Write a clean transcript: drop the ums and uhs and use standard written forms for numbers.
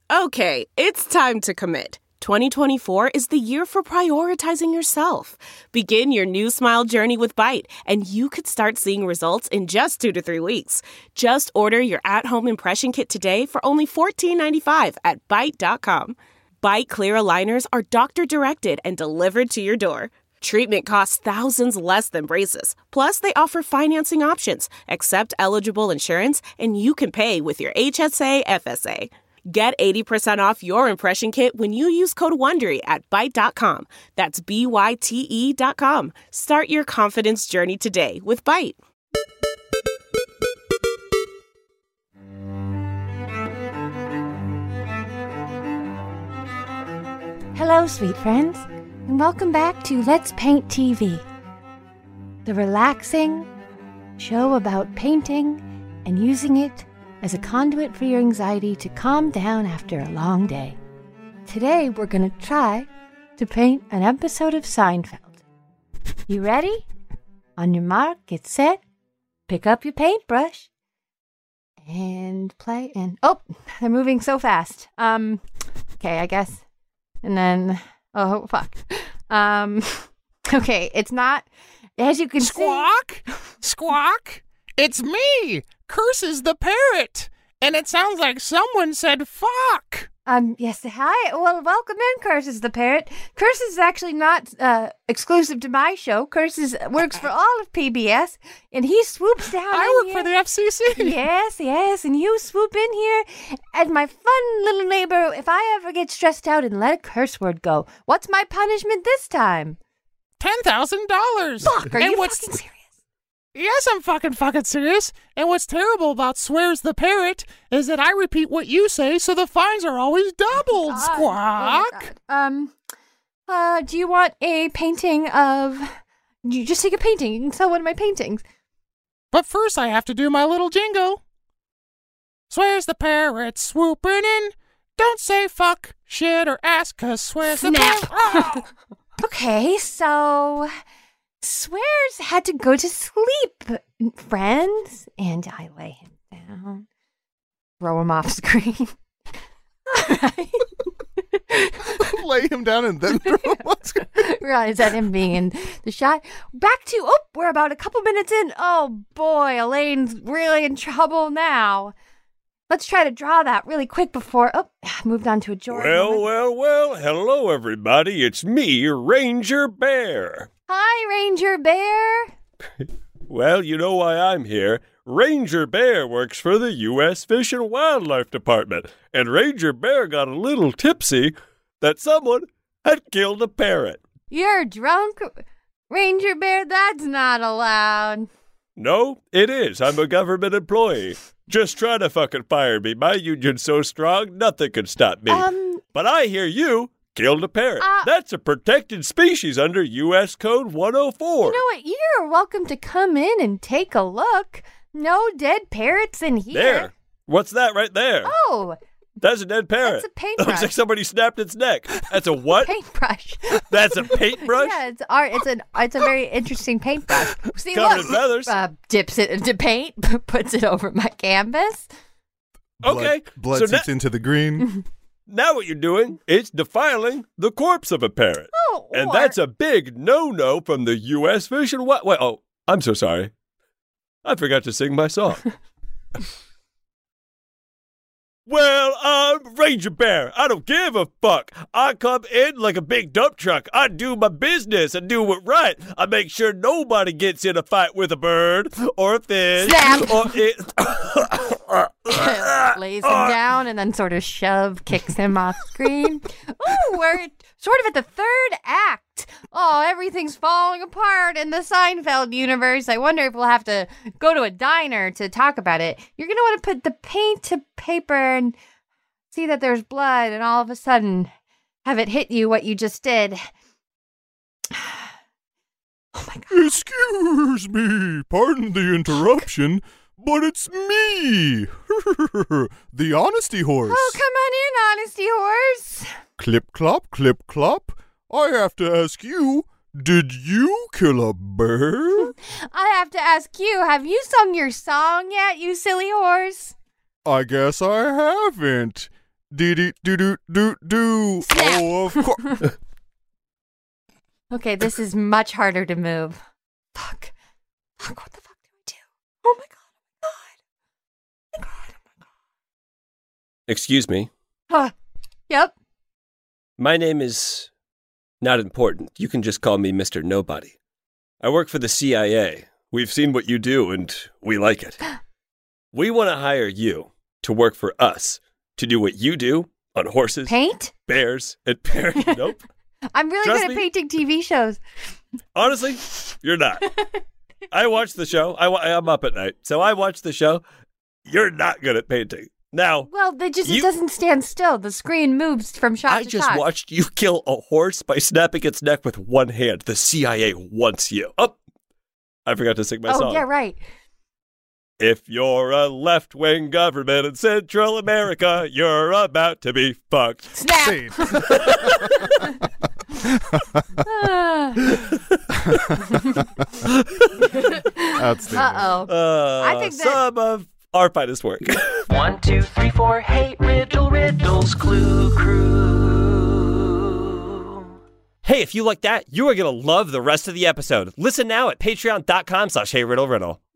Okay, it's time to commit. 2024 is the year for prioritizing yourself. Begin your new smile journey with Byte, and you could start seeing results in just 2 to 3 weeks. Just order your at-home impression kit today for only $14.95 at Byte.com. Byte Clear aligners are doctor-directed and delivered to your door. Treatment costs thousands less than braces. Plus, they offer financing options, accept eligible insurance, and you can pay with your HSA FSA. Get 80% off your impression kit when you use code WONDERY at Byte.com. That's BYTE.com. Start your confidence journey today with Byte. Hello, sweet friends, and welcome back to Let's Paint TV, the relaxing show about painting and using it as a conduit for your anxiety to calm down after a long day. Today, we're going to try to paint an episode of Seinfeld. You ready? On your mark, get set, pick up your paintbrush, and play. And oh, they're moving so fast. Okay, I guess. And then, oh, fuck. Okay, it's not, as you can Squawk! see. Squawk! It's me, Curses the Parrot, and it sounds like someone said fuck. Yes, hi. Well, welcome in, Curses the Parrot. Curses is actually not exclusive to my show. Curses works for all of PBS, and he swoops down I in work for here. the FCC. Yes, and you swoop in here as my fun little neighbor. If I ever get stressed out and let a curse word go, what's my punishment this time? $10,000. Fuck, are you fucking serious? Yes, I'm fucking serious. And what's terrible about Swears the Parrot is that I repeat what you say, so the fines are always doubled, Squawk. Oh do you want a painting of... You just take a painting. You can sell one of my paintings. But first I have to do my little jingle. Swears the Parrot swooping in. Don't say fuck, shit, or ass, 'cause Swears the Snap. Parrot... Oh. Okay, so... Swears had to go to sleep, friends, and I lay him down, throw him off screen. Alright. Lay him down and then throw him off screen. Realize that him being in the shot. Back to, we're about a couple minutes in. Oh boy, Elaine's really in trouble now. Let's try to draw that really quick before, moved on to a George. Well, hello everybody, it's me, Ranger Bear. Hi, Ranger Bear. Well, you know why I'm here. Ranger Bear works for the U.S. Fish and Wildlife Department, and Ranger Bear got a little tipsy that someone had killed a parrot. You're drunk, Ranger Bear? That's not allowed. No, it is. I'm a government employee. Just try to fucking fire me. My union's so strong, nothing can stop me. But I hear you killed a parrot. That's a protected species under U.S. Code 104. You know what? You're welcome to come in and take a look. No dead parrots in here. There. What's that right there? Oh, That's a dead parrot. that's a paintbrush. Looks like somebody snapped its neck. That's a what? Paintbrush. That's a paintbrush? Yeah, it's art. It's a very interesting paintbrush. See, Covered look, in feathers. dips it into paint, puts it over my canvas. Okay. Blood so seeps into the green. now what you're doing is defiling the corpse of a parrot. Oh, And that's a big no-no from the U.S. Fish and Wildlife. Oh, I'm so sorry. I forgot to sing my song. Well, I'm Ranger Bear. I don't give a fuck. I come in like a big dump truck. I do my business. I do it right. I make sure nobody gets in a fight with a bird or a fish. Snap. Or it. Lays him down and then sort of kicks him off screen. Ooh, we're sort of at the third act. Oh, everything's falling apart in the Seinfeld universe. I wonder if we'll have to go to a diner to talk about it. You're going to want to put the paint to paper and see that there's blood and all of a sudden have it hit you what you just did. Oh my God. Excuse me, pardon the interruption, but it's me, the Honesty Horse. Oh, come on in, Honesty Horse. Clip clop, clip clop. I have to ask you, did you kill a bear? I have to ask you, have you sung your song yet, you silly horse? I guess I haven't. Dee-dee-doo-doo-doo-doo. Snap. Oh, of course. Okay, this is much harder to move. Fuck, what the fuck do we do? Oh my god. Excuse me. Yep. My name is not important. You can just call me Mr. Nobody. I work for the CIA. We've seen what you do, and we like it. We want to hire you to work for us, to do what you do on horses, Paint? bears, and parrots. Nope. I'm really Trust good at me. painting TV shows. Honestly, you're not. I watch the show. I'm up at night, so I watch the show. You're not good at painting. Now, Well, it doesn't stand still. The screen moves from shot I to just shot. watched you kill a horse by snapping its neck with one hand. The CIA wants you. Oh, I forgot to sing my song. Oh, yeah, right. If you're a left-wing government in Central America, you're about to be fucked. Snap. Scene. Uh-oh. Outstanding. I think that- Some of our finest work. 1, 2, 3, 4, hey, riddles, clue crew. Hey, if you like that, you are going to love the rest of the episode. Listen now at patreon.com/heyriddleriddle.